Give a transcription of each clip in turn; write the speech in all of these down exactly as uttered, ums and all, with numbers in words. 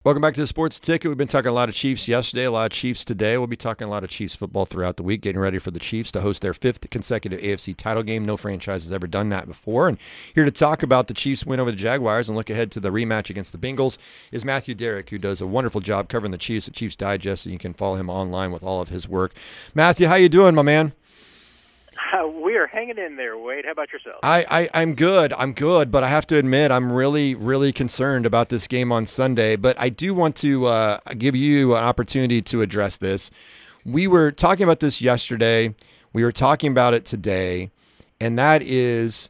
Welcome back to the Sports Ticket. We've been talking a lot of Chiefs yesterday, a lot of Chiefs today. We'll be talking a lot of Chiefs football throughout the week, getting ready for the Chiefs to host their fifth consecutive A F C title game. No franchise has ever done that before. And here to talk about the Chiefs' win over the Jaguars and look ahead to the rematch against the Bengals is Matthew Derrick, who does a wonderful job covering the Chiefs at Chiefs Digest, and you can follow him online with all of his work. Matthew, how you doing, my man? Uh, we are hanging in there, Wade. How about yourself? I, I, I'm good. I'm good, but I have to admit I'm really, really concerned about this game on Sunday. But I do want to uh, give you an opportunity to address this. We were talking about this yesterday. We were talking about it today, and that is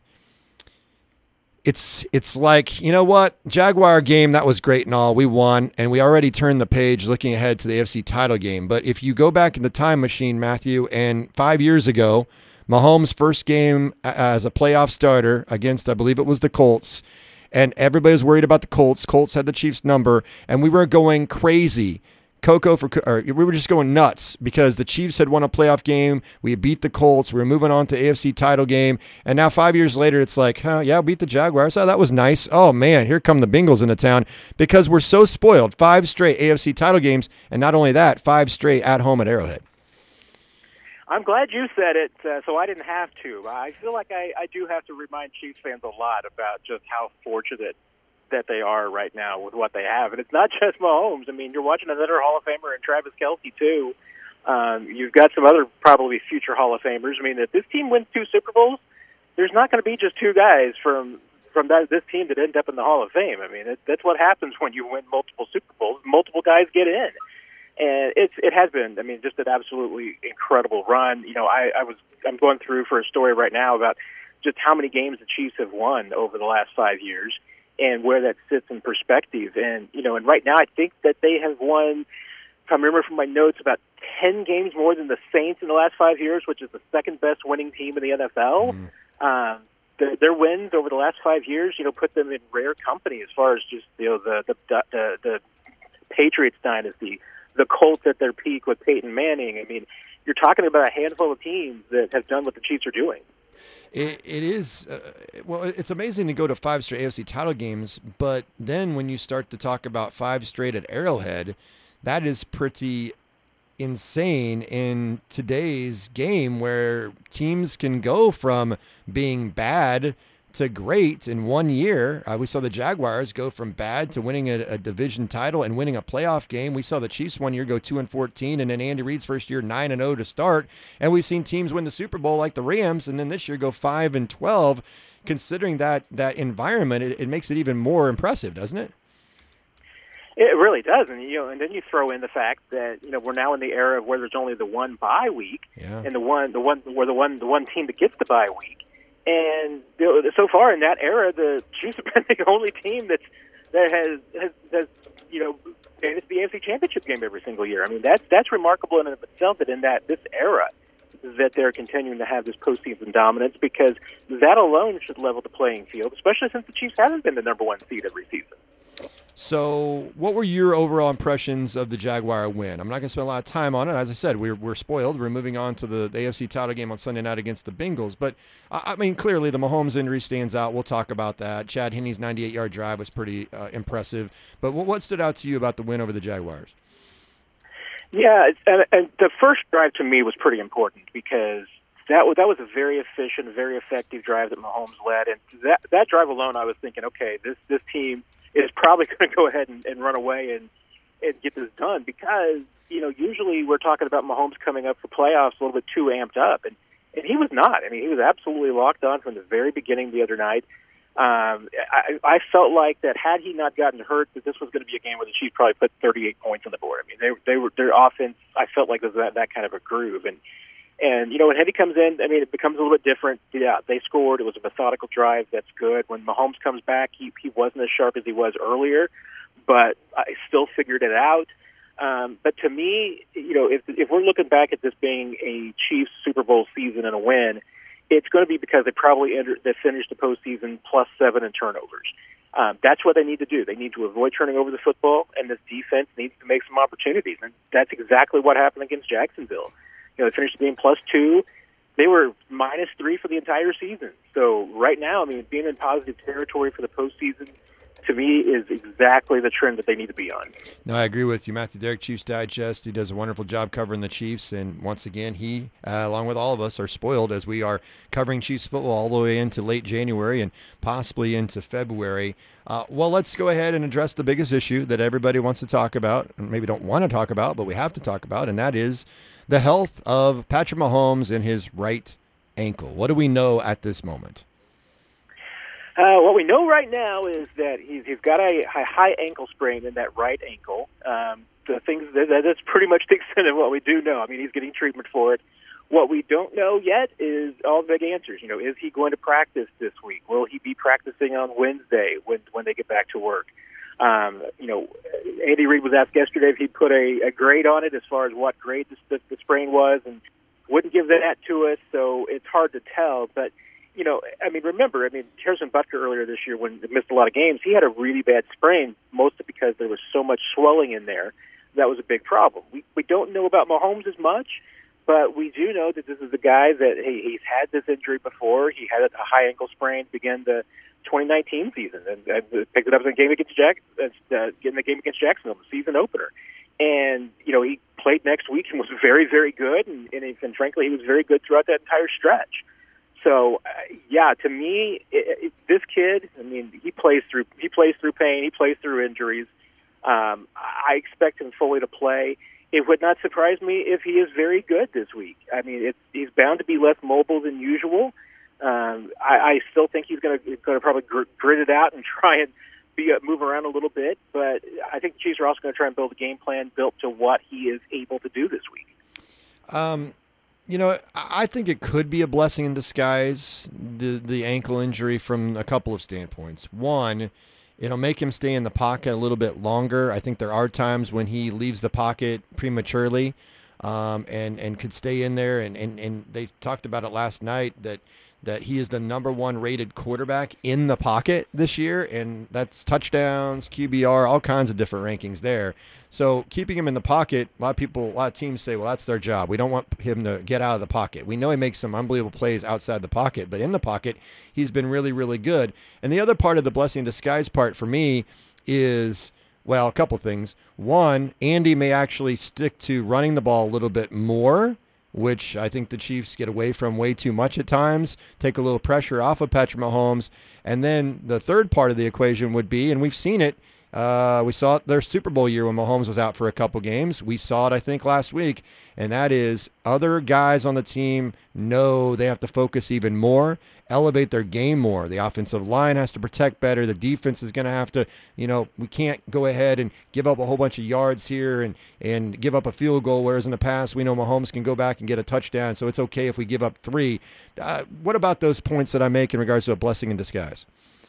it's it's like, you know what? Jaguar game, that was great and all. We won, and we already turned the page looking ahead to the A F C title game. But if you go back in the time machine, Matthew, and five years ago, Mahomes' first game as a playoff starter against, I believe it was the Colts, and everybody was worried about the Colts. Colts had the Chiefs' number, and we were going crazy. Coco for, or we were just going nuts because the Chiefs had won a playoff game. We had beat the Colts. We were moving on to A F C title game, and now five years later, it's like, huh, yeah, beat the Jaguars. Oh, that was nice. Oh man, here come the Bengals into town because we're so spoiled. Five straight A F C title games, and not only that, five straight at home at Arrowhead. I'm glad you said it, uh, so I didn't have to. I feel like I, I do have to remind Chiefs fans a lot about just how fortunate that they are right now with what they have. And it's not just Mahomes. I mean, you're watching another Hall of Famer in Travis Kelce, too. Um, you've got some other probably future Hall of Famers. I mean, if this team wins two Super Bowls, there's not going to be just two guys from from that, this team that end up in the Hall of Fame. I mean, it, that's what happens when you win multiple Super Bowls. Multiple guys get in. And it's it has been, I mean, just an absolutely incredible run. You know, I, I was I'm going through for a story right now about just how many games the Chiefs have won over the last five years and where that sits in perspective. And you know, and right now I think that they have won, if I remember from my notes, about ten games more than the Saints in the last five years, which is the second best winning team in the N F L. Mm. Um, the, their wins over the last five years, you know, put them in rare company as far as just you know the the the, the Patriots dynasty. The Colts at their peak with Peyton Manning. I mean, you're talking about a handful of teams that have done what the Chiefs are doing. It, it is, uh, well, it's amazing to go to five straight A F C title games, but then when you start to talk about five straight at Arrowhead, that is pretty insane in today's game where teams can go from being bad to great in one year. Uh, we saw the Jaguars go from bad to winning a, a division title and winning a playoff game. We saw the Chiefs one year go two and fourteen, and then Andy Reid's first year nine and zero to start. And we've seen teams win the Super Bowl like the Rams, and then this year go five and twelve. Considering that that environment, it, it makes it even more impressive, doesn't it? It really does, and you know, and then you throw in the fact that you know we're now in the era of where there's only the one bye week, yeah. and the one the one where the one the one team that gets the bye week. And you know, so far in that era, the Chiefs have been the only team that's that has has, has you know made it to the A F C Championship game every single year. I mean, that's that's remarkable in and of itself. That in that this era, that they're continuing to have this postseason dominance, because that alone should level the playing field, especially since the Chiefs haven't been the number one seed every season. So what were your overall impressions of the Jaguar win? I'm not going to spend a lot of time on it. As I said, we're, we're spoiled. We're moving on to the, the A F C title game on Sunday night against the Bengals. But, I mean, clearly the Mahomes injury stands out. We'll talk about that. Chad Henne's ninety-eight-yard drive was pretty uh, impressive. But what, what stood out to you about the win over the Jaguars? Yeah, and, and the first drive to me was pretty important because that was, that was a very efficient, very effective drive that Mahomes led. And that, that drive alone, I was thinking, okay, this, this team – is probably going to go ahead and, and run away and, and get this done because, you know, usually we're talking about Mahomes coming up for playoffs a little bit too amped up. And, and he was not. I mean, he was absolutely locked on from the very beginning the other night. Um, I, I felt like that had he not gotten hurt, that this was going to be a game where the Chiefs probably put thirty-eight points on the board. I mean, they, they were, their offense, I felt like was that, that kind of a groove. And, And, you know, when Henry comes in, I mean, it becomes a little bit different. Yeah, they scored. It was a methodical drive. That's good. When Mahomes comes back, he, he wasn't as sharp as he was earlier, but I still figured it out. Um, but to me, you know, if, if we're looking back at this being a Chiefs Super Bowl season and a win, it's going to be because they probably entered, they finished the postseason plus seven in turnovers. Um, that's what they need to do. They need to avoid turning over the football, and this defense needs to make some opportunities. And that's exactly what happened against Jacksonville. You know, they finished the game plus two. They were minus three for the entire season. So right now, I mean, being in positive territory for the postseason to me, is exactly the trend that they need to be on. No, I agree with you. Matthew Derrick, Chiefs Digest. He does a wonderful job covering the Chiefs. And once again, he, uh, along with all of us, are spoiled as we are covering Chiefs football all the way into late January and possibly into February. Uh, well, let's go ahead and address the biggest issue that everybody wants to talk about, and maybe don't want to talk about, but we have to talk about, and that is the health of Patrick Mahomes and his right ankle. What do we know at this moment? Uh, what we know right now is that he's, he's got a, a high ankle sprain in that right ankle. Um, the things that, that's pretty much the extent of what we do know. I mean, he's getting treatment for it. What we don't know yet is all the big answers. You know, is he going to practice this week? Will he be practicing on Wednesday when when they get back to work? Um, you know, Andy Reid was asked yesterday if he'd put a, a grade on it as far as what grade the, the, the sprain was, and wouldn't give that to us. So it's hard to tell, but. You know, I mean, remember, I mean, Harrison Butker earlier this year, when he missed a lot of games, he had a really bad sprain, mostly because there was so much swelling in there. That was a big problem. We we don't know about Mahomes as much, but we do know that this is a guy that, hey, he's had this injury before. He had a high ankle sprain to begin the twenty nineteen season, and, and picked it up in the game against Jack, uh, getting the game against Jacksonville, the season opener. And, you know, he played next week and was very, very good, and, and, and frankly, he was very good throughout that entire stretch. So, uh, yeah, to me, it, it, this kid, I mean, he plays through he plays through pain, he plays through injuries. Um, I expect him fully to play. It would not surprise me if he is very good this week. I mean, it's, he's bound to be less mobile than usual. Um, I, I still think he's going to going to probably gr- grit it out and try and be uh, move around a little bit. But I think the Chiefs are also going to try and build a game plan built to what he is able to do this week. Um. You know, I think it could be a blessing in disguise, the the ankle injury, from a couple of standpoints. One, it'll make him stay in the pocket a little bit longer. I think there are times when he leaves the pocket prematurely um, and, and could stay in there. And, and, and they talked about it last night that, that he is the number one rated quarterback in the pocket this year, and that's touchdowns, Q B R, all kinds of different rankings there. So keeping him in the pocket, a lot of people, a lot of teams say, well, that's their job. We don't want him to get out of the pocket. We know he makes some unbelievable plays outside the pocket, but in the pocket, he's been really, really good. And the other part of the blessing in disguise part for me is, well, a couple things. One, Andy may actually stick to running the ball a little bit more, which I think the Chiefs get away from way too much at times, take a little pressure off of Patrick Mahomes. And then the third part of the equation would be, and we've seen it, uh, we saw it their Super Bowl year when Mahomes was out for a couple games. We saw it, I think, last week, and that is other guys on the team know they have to focus even more, elevate their game more. The offensive line has to protect better. The defense is going to have to, you know, we can't go ahead and give up a whole bunch of yards here and, and give up a field goal, whereas in the past we know Mahomes can go back and get a touchdown, so it's okay if we give up three. Uh, what about those points that I make in regards to a blessing in disguise?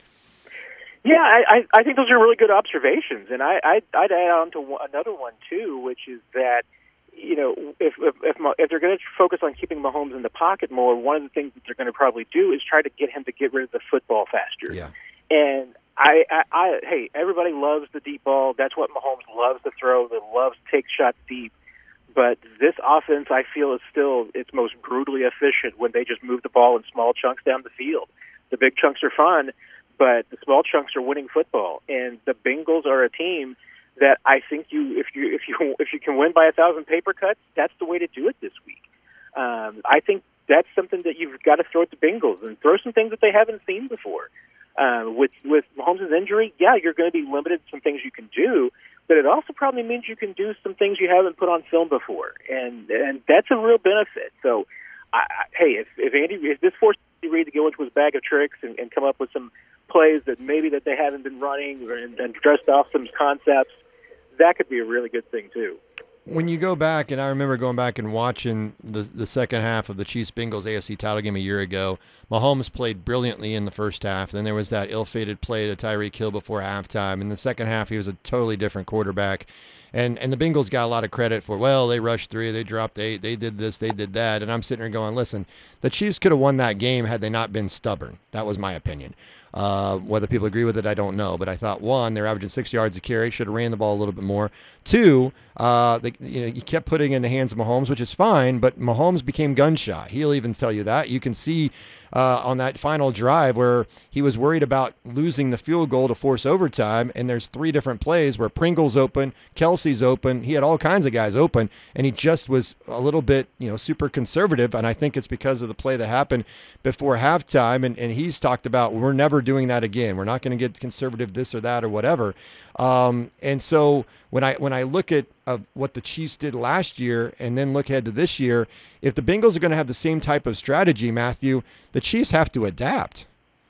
Yeah, I, I think those are really good observations, and I, I'd, I'd add on to one, another one, too, which is that, you know, if if if, if they're going to focus on keeping Mahomes in the pocket more, one of the things that they're going to probably do is try to get him to get rid of the football faster. Yeah. And I, I, I, hey, everybody loves the deep ball. That's what Mahomes loves to throw. That loves to take shots deep. But this offense, I feel, is still its most brutally efficient when they just move the ball in small chunks down the field. The big chunks are fun, but the small chunks are winning football. And the Bengals are a team that I think you, if you, if you, if you can win by a thousand paper cuts, that's the way to do it this week. Um, I think that's something that you've got to throw at the Bengals and throw some things that they haven't seen before. Uh, with with Mahomes' injury, yeah, you're going to be limited to some things you can do, but it also probably means you can do some things you haven't put on film before, and and that's a real benefit. So, I, I, hey, if if Andy, if this forced Andy Reid to go into his bag of tricks and, and come up with some plays that maybe that they haven't been running or, and, and dressed off some concepts, that could be a really good thing too. When you go back, and I remember going back and watching the the second half of the Chiefs-Bengals A F C title game a year ago, Mahomes played brilliantly in the first half. Then there was that ill-fated play to Tyreek Hill before halftime. In the second half, he was a totally different quarterback. And and the Bengals got a lot of credit for, well, they rushed three, they dropped eight, they did this, they did that. And I'm sitting there going, listen, the Chiefs could have won that game had they not been stubborn. That was my opinion. Uh, whether people agree with it, I don't know. But I thought, one, they're averaging six yards a carry, should have ran the ball a little bit more. Two, uh, they, you know, you kept putting it in the hands of Mahomes, which is fine, but Mahomes became gun shy. He'll even tell you that. You can see uh, on that final drive where he was worried about losing the field goal to force overtime, and there's three different plays where Pringle's open, Kelsey's open, he had all kinds of guys open, and he just was a little bit, you know, super conservative, and I think it's because of the play that happened before halftime, and, and he's talked about, we're never doing that again. We're not going to get conservative this or that or whatever. Um, and so when I when I look at uh, what the Chiefs did last year and then look ahead to this year, if the Bengals are going to have the same type of strategy, Matthew, the Chiefs have to adapt.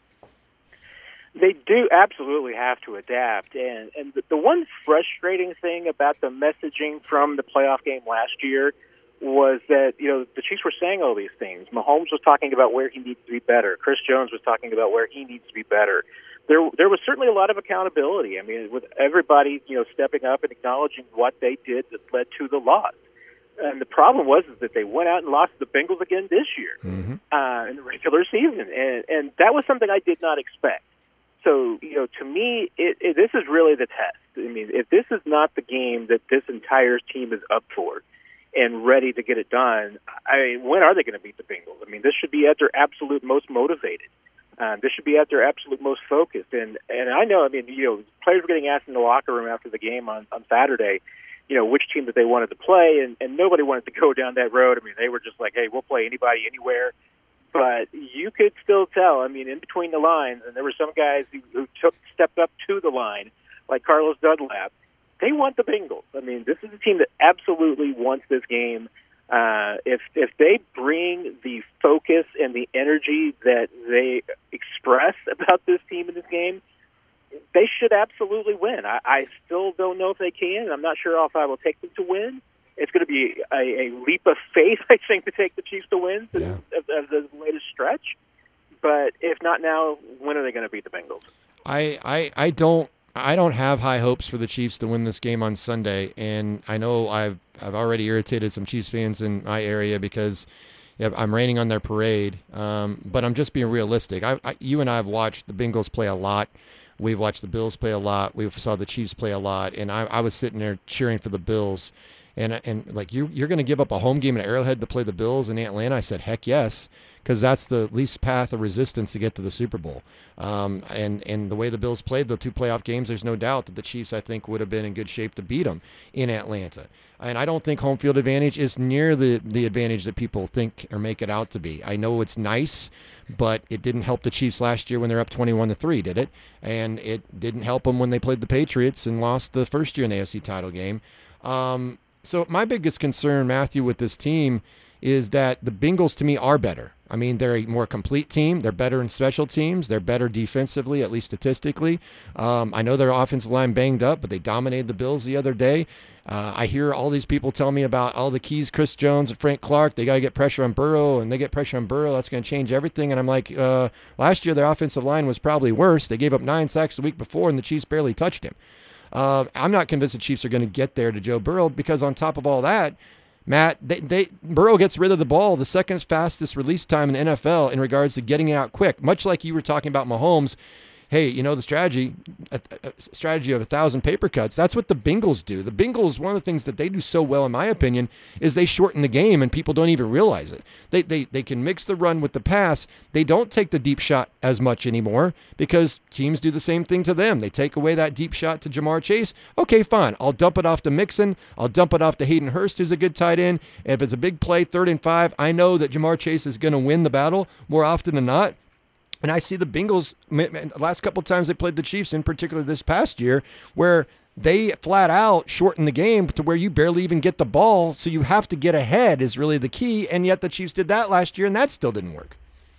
They do absolutely have to adapt. And, and the, the one frustrating thing about the messaging from the playoff game last year was that, you know, the Chiefs were saying all these things. Mahomes was talking about where he needs to be better. Chris Jones was talking about where he needs to be better. There, there was certainly a lot of accountability. I mean, with everybody, you know, stepping up and acknowledging what they did that led to the loss. And the problem was is that they went out and lost the Bengals again this year mm-hmm. uh, in the regular season, and and that was something I did not expect. So, you know, to me, it, it, this is really the test. I mean, if this is not the game that this entire team is up for and ready to get it done, I mean, when are they going to beat the Bengals? I mean, this should be at their absolute most motivated. Uh, this should be at their absolute most focused. And and I know, I mean, you know, players were getting asked in the locker room after the game on, on Saturday, you know, which team that they wanted to play, and, and nobody wanted to go down that road. I mean, they were just like, hey, we'll play anybody anywhere. But you could still tell, I mean, in between the lines, and there were some guys who, who took stepped up to the line, like Carlos Dunlap. They want the Bengals. I mean, this is a team that absolutely wants this game. Uh, if if they bring the focus and the energy that they express about this team in this game, they should absolutely win. I, I still don't know if they can. I'm not sure if I will take them to win. It's going to be a, a leap of faith, I think, to take the Chiefs to win yeah. of, of the latest stretch. But if not now, when are they going to beat the Bengals? I, I, I don't I don't have high hopes for the Chiefs to win this game on Sunday, and I know I've I've already irritated some Chiefs fans in my area because yeah, I'm raining on their parade. Um, but I'm just being realistic. I, I, you and I have watched the Bengals play a lot. We've watched the Bills play a lot. We saw the Chiefs play a lot, and I, I was sitting there cheering for the Bills. And and like you, you're going to give up a home game at Arrowhead to play the Bills in Atlanta? I said, heck yes, because that's the least path of resistance to get to the Super Bowl. Um, and and the way the Bills played the two playoff games, there's no doubt that the Chiefs, I think, would have been in good shape to beat them in Atlanta. And I don't think home field advantage is near the, the advantage that people think or make it out to be. I know it's nice, but it didn't help the Chiefs last year when they're up twenty-one to three, did it? And it didn't help them when they played the Patriots and lost the first year in the A F C title game. Um, So my biggest concern, Matthew, with this team is that the Bengals, to me, are better. I mean, they're a more complete team. They're better in special teams. They're better defensively, at least statistically. Um, I know their offensive line banged up, but they dominated the Bills the other day. Uh, I hear all these people tell me about all the keys, Chris Jones and Frank Clark. They got to get pressure on Burrow, and they get pressure on Burrow. That's going to change everything. And I'm like, uh, last year their offensive line was probably worse. They gave up nine sacks the week before, and the Chiefs barely touched him. Uh, I'm not convinced the Chiefs are going to get there to Joe Burrow because on top of all that, Matt, they, they Burrow gets rid of the ball the second fastest release time in the N F L in regards to getting it out quick, much like you were talking about Mahomes. Hey, you know, the strategy a, a strategy of a thousand paper cuts, that's what the Bengals do. The Bengals, one of the things that they do so well, in my opinion, is they shorten the game and people don't even realize it. They, they, they can mix the run with the pass. They don't take the deep shot as much anymore because teams do the same thing to them. They take away that deep shot to Jamar Chase. Okay, fine. I'll dump it off to Mixon. I'll dump it off to Hayden Hurst, who's a good tight end. And if it's a big play, third and five, I know that Jamar Chase is going to win the battle more often than not. And I see the Bengals, the last couple of times they played the Chiefs, in particular this past year, where they flat out shorten the game to where you barely even get the ball, so you have to get ahead is really the key, and yet the Chiefs did that last year, and that still didn't work.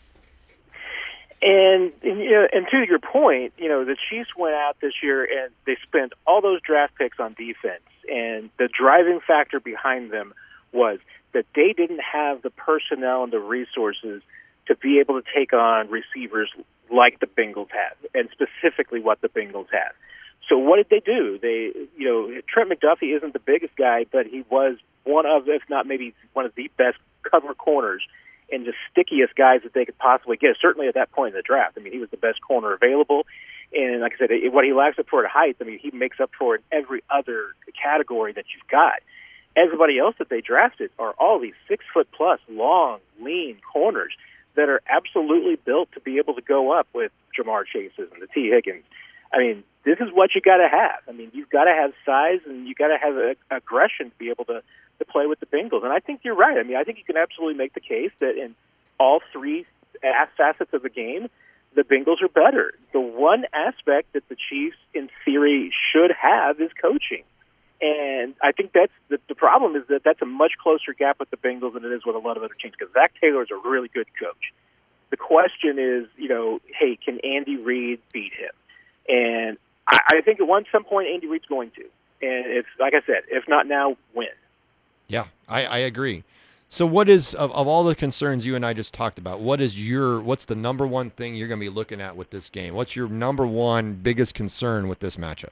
And, and, you know, and to your point, you know, the Chiefs went out this year and they spent all those draft picks on defense, and the driving factor behind them was that they didn't have the personnel and the resources to be able to take on receivers like the Bengals have, and specifically what the Bengals have. So what did they do? They, you know, Trent McDuffie isn't the biggest guy, but he was one of, if not maybe one of the best cover corners and just stickiest guys that they could possibly get, certainly at that point in the draft. I mean, he was the best corner available. And like I said, it, what he lacks up for at height, I mean, he makes up for it in every other category that you've got. Everybody else that they drafted are all these six-foot-plus, long, lean corners that are absolutely built to be able to go up with Jamar Chases and the T. Higgins. I mean, this is what you got to have. I mean, you've got to have size and you got to have a, aggression to be able to, to play with the Bengals. And I think you're right. I mean, I think you can absolutely make the case that in all three facets of the game, the Bengals are better. The one aspect that the Chiefs, in theory, should have is coaching. And I think that's the, the problem is that that's a much closer gap with the Bengals than it is with a lot of other teams, because Zach Taylor is a really good coach. The question is, you know, hey, can Andy Reid beat him? And I, I think at one some point Andy Reid's going to. And if, like I said, if not now, when? Yeah, I, I agree. So what is, of, of all the concerns you and I just talked about, what is your, what's the number one thing you're going to be looking at with this game? What's your number one biggest concern with this matchup?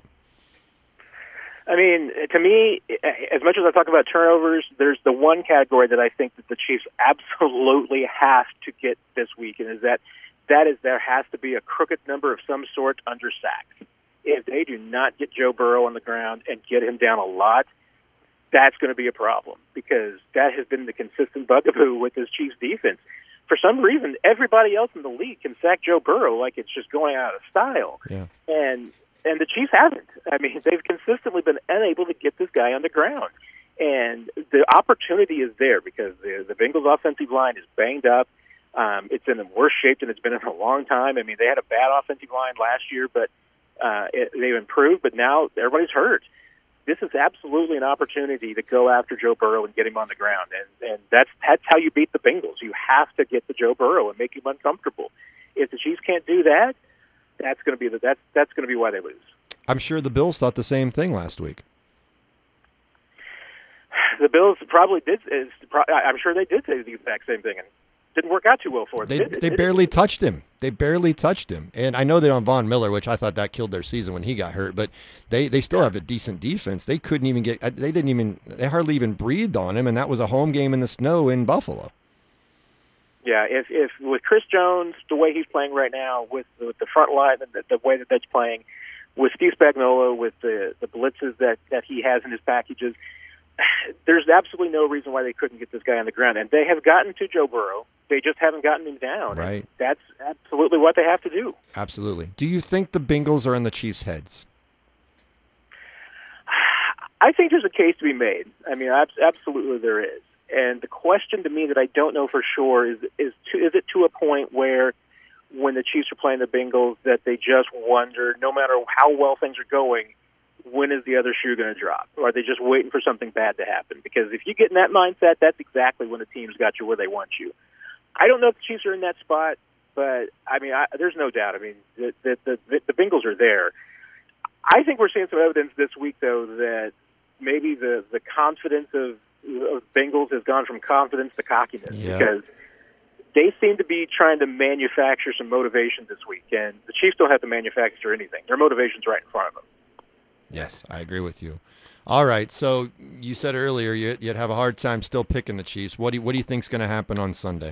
I mean, to me, as much as I talk about turnovers, there's the one category that I think that the Chiefs absolutely have to get this week, and is that that is there has to be a crooked number of some sort under sacks. If they do not get Joe Burrow on the ground and get him down a lot, that's going to be a problem, because that has been the consistent bugaboo with this Chiefs defense. For some reason, everybody else in the league can sack Joe Burrow like it's just going out of style. Yeah. And and the Chiefs haven't. I mean, they've consistently been unable to get this guy on the ground. And the opportunity is there because the, the Bengals' offensive line is banged up. Um, it's in worse shape than it's been in a long time. I mean, they had a bad offensive line last year, but uh, it, they've improved. But now everybody's hurt. This is absolutely an opportunity to go after Joe Burrow and get him on the ground, and and that's that's how you beat the Bengals. You have to get to Joe Burrow and make him uncomfortable. If the Chiefs can't do that, that's going to be the that's that's going to be why they lose. I'm sure the Bills thought the same thing last week. The Bills probably did. Is, I'm sure they did say the exact same thing, and didn't work out too well for them. They, did it, they did barely it? touched him. They barely touched him. And I know they're on Von Miller, which I thought that killed their season when he got hurt, but they, they still have a decent defense. They couldn't even get, they didn't even, they hardly even breathed on him, and that was a home game in the snow in Buffalo. Yeah, if if with Chris Jones, the way he's playing right now, with the, with the front line and the, the way that that's playing, with Steve Spagnuolo, with the, the blitzes that, that he has in his packages, there's absolutely no reason why they couldn't get this guy on the ground. And they have gotten to Joe Burrow. They just haven't gotten him down. Right. And that's absolutely what they have to do. Absolutely. Do you think the Bengals are in the Chiefs' heads? I think there's a case to be made. I mean, absolutely there is. And the question to me that I don't know for sure is, is, to, is it to a point where when the Chiefs are playing the Bengals that they just wonder, no matter how well things are going, when is the other shoe going to drop? Or are they just waiting for something bad to happen? Because if you get in that mindset, that's exactly when the team's got you where they want you. I don't know if the Chiefs are in that spot, but, I mean, I, there's no doubt. I mean, the, the, the, the Bengals are there. I think we're seeing some evidence this week, though, that maybe the, the confidence of, of Bengals has gone from confidence to cockiness. Yeah. Because they seem to be trying to manufacture some motivation this week, and the Chiefs don't have to manufacture anything. Their motivation's right in front of them. Yes, I agree with you. All right, so you said earlier you'd, you'd have a hard time still picking the Chiefs. What do you, what do you think is going to happen on Sunday?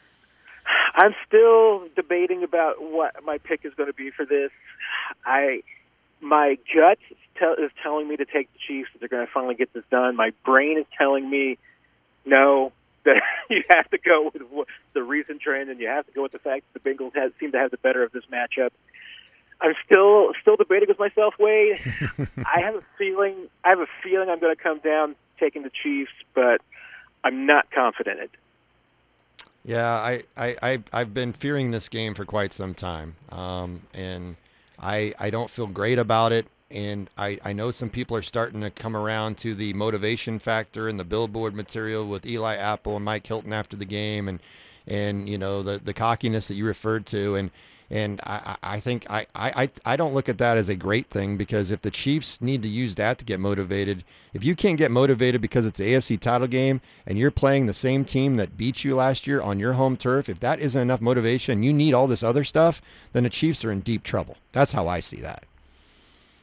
I'm still debating about what my pick is going to be for this. I my gut is, tell, is telling me to take the Chiefs, that they're going to finally get this done. My brain is telling me no, that you have to go with the recent trend, and you have to go with the fact that the Bengals have, seem to have the better of this matchup. I'm still still debating with myself, Wade. I have a feeling I have a feeling I'm going to come down taking the Chiefs, but I'm not confident in it. Yeah, I, I, I, I've been fearing this game for quite some time, um, and I I don't feel great about it. And I, I know some people are starting to come around to the motivation factor and the billboard material with Eli Apple and Mike Hilton after the game, and and you know the the cockiness that you referred to, and and I, I think I, I, I don't look at that as a great thing, because if the Chiefs need to use that to get motivated, if you can't get motivated because it's an A F C title game and you're playing the same team that beat you last year on your home turf, if that isn't enough motivation, you need all this other stuff, then the Chiefs are in deep trouble. That's how I see that.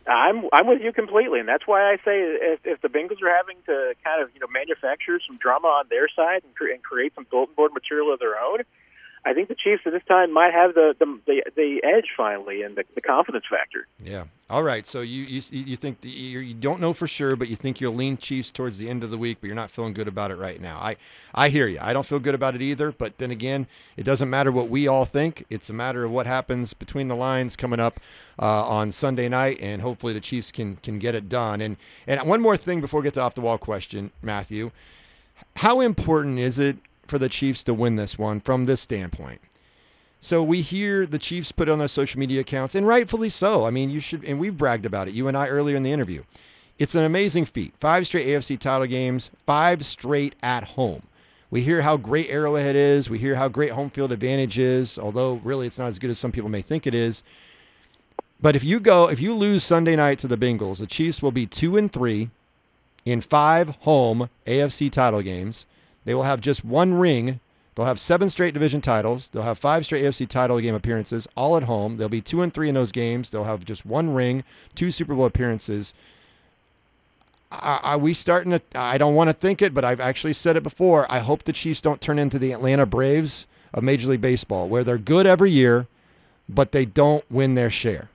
I'm I'm with you completely, and that's why I say if, if the Bengals are having to kind of you know manufacture some drama on their side and, cre- and create some bulletin board material of their own, I think the Chiefs at this time might have the the the, the edge finally and the, the confidence factor. Yeah. All right. So you you you think the, you you don't know for sure, but you think you'll lean Chiefs towards the end of the week, but you're not feeling good about it right now. I I hear you. I don't feel good about it either. But then again, it doesn't matter what we all think. It's a matter of what happens between the lines coming up uh, on Sunday night, and hopefully the Chiefs can can get it done. And and one more thing before we get to off the wall question, Matthew, how important is it for the Chiefs to win this one from this standpoint? So we hear the Chiefs put on their social media accounts, and rightfully so. I mean, you should, and we've bragged about it, you and I earlier in the interview. It's an amazing feat. Five straight A F C title games, five straight at home. We hear how great Arrowhead is. We hear how great home field advantage is, although really it's not as good as some people may think it is. But if you go, if you lose Sunday night to the Bengals, the Chiefs will be two and three in five home A F C title games. They will have just one ring. They'll have seven straight division titles. They'll have five straight A F C title game appearances, all at home. They'll be two and three in those games. They'll have just one ring, two Super Bowl appearances. Are, are we starting to? I don't want to think it, but I've actually said it before. I hope the Chiefs don't turn into the Atlanta Braves of Major League Baseball, where they're good every year, but they don't win their share.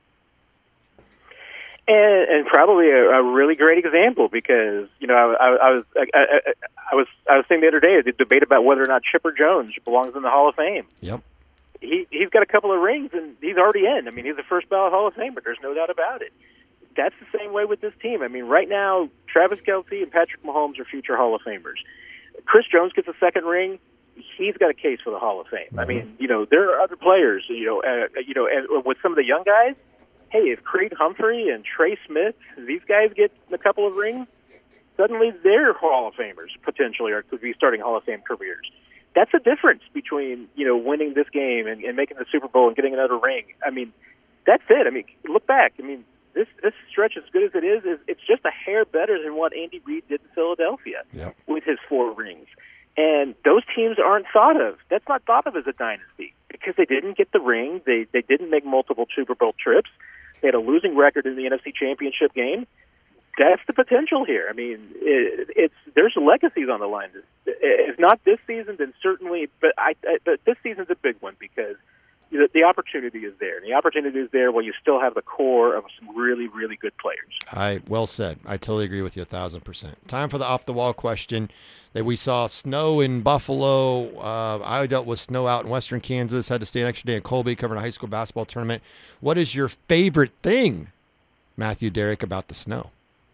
And, and probably a, a really great example because you know I, I, I was I, I, I was I was saying the other day the debate about whether or not Chipper Jones belongs in the Hall of Fame. Yep. He he's got a couple of rings and he's already in. I mean he's a first ballot Hall of Famer. There's no doubt about it. That's the same way with this team. I mean right now Travis Kelce and Patrick Mahomes are future Hall of Famers. Chris Jones gets a second ring. He's got a case for the Hall of Fame. Mm-hmm. I mean you know there are other players. You know uh, you know and with some of the young guys. Hey, if Creed Humphrey and Trey Smith, these guys get a couple of rings, suddenly they're Hall of Famers, potentially, or could be starting Hall of Fame careers. That's the difference between, you know, winning this game and, and making the Super Bowl and getting another ring. I mean, that's it. I mean, look back. I mean, this this stretch, as good as it is, is it's just a hair better than what Andy Reid did in Philadelphia yep. with his four rings. And those teams aren't thought of. That's not thought of as a dynasty because they didn't get the ring. They they didn't make multiple Super Bowl trips. They had a losing record in the N F C Championship game. That's the potential here. I mean, it, it's there's legacies on the line. If not this season, then certainly. But I, I but this season's a big one because the, the opportunity is there. And the opportunity is there while you still have the core of some really, really good players. I well said. I totally agree with you a thousand percent. Time for the off the wall question. That we saw snow in Buffalo. Uh, I dealt with snow out in western Kansas. Had to stay an extra day in Colby covering a high school basketball tournament. What is your favorite thing, Matthew Derrick, about the snow?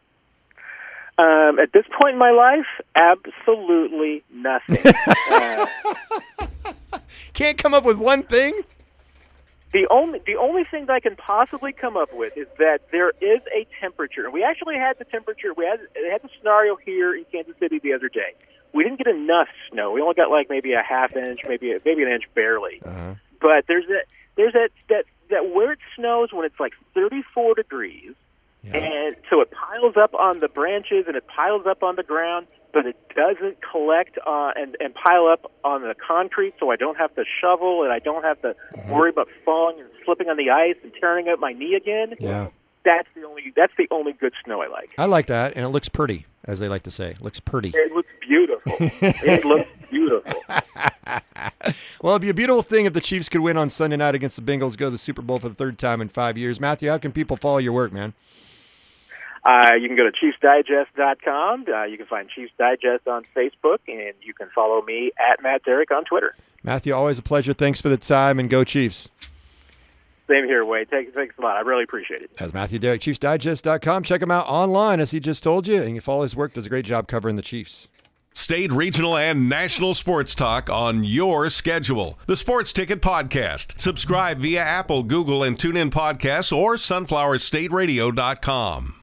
Um, at this point in my life, absolutely nothing. uh, Can't come up with one thing? The only the only thing that I can possibly come up with is that there is a temperature, and we actually had the temperature. We had had the scenario here in Kansas City the other day. We didn't get enough snow. We only got like maybe a half inch, maybe a, maybe an inch barely. Uh-huh. But there's that there's that that that where it snows when it's like thirty-four degrees, yeah. And so it piles up on the branches and it piles up on the ground. But it doesn't collect uh, and, and pile up on the concrete, so I don't have to shovel and I don't have to mm-hmm. worry about falling and slipping on the ice and tearing out my knee again. Yeah, that's the only that's the only good snow I like. I like that, and it looks pretty, as they like to say. It looks pretty. It looks beautiful. It looks beautiful. Well, it'd be a beautiful thing if the Chiefs could win on Sunday night against the Bengals, go to the Super Bowl for the third time in five years. Matthew, how can people follow your work, man? Uh, you can go to Chiefs Digest dot com. Uh, you can find Chiefs Digest on Facebook, and you can follow me at Matt Derrick on Twitter. Matthew, always a pleasure. Thanks for the time, and go Chiefs. Same here, Wade. Thanks, thanks a lot. I really appreciate it. That's Matthew Derrick, Chiefs Digest dot com. Check him out online, as he just told you, and you follow his work. Does a great job covering the Chiefs. State, regional, and national sports talk on your schedule. The Sports Ticket Podcast. Subscribe via Apple, Google, and TuneIn Podcasts or sunflower state radio dot com.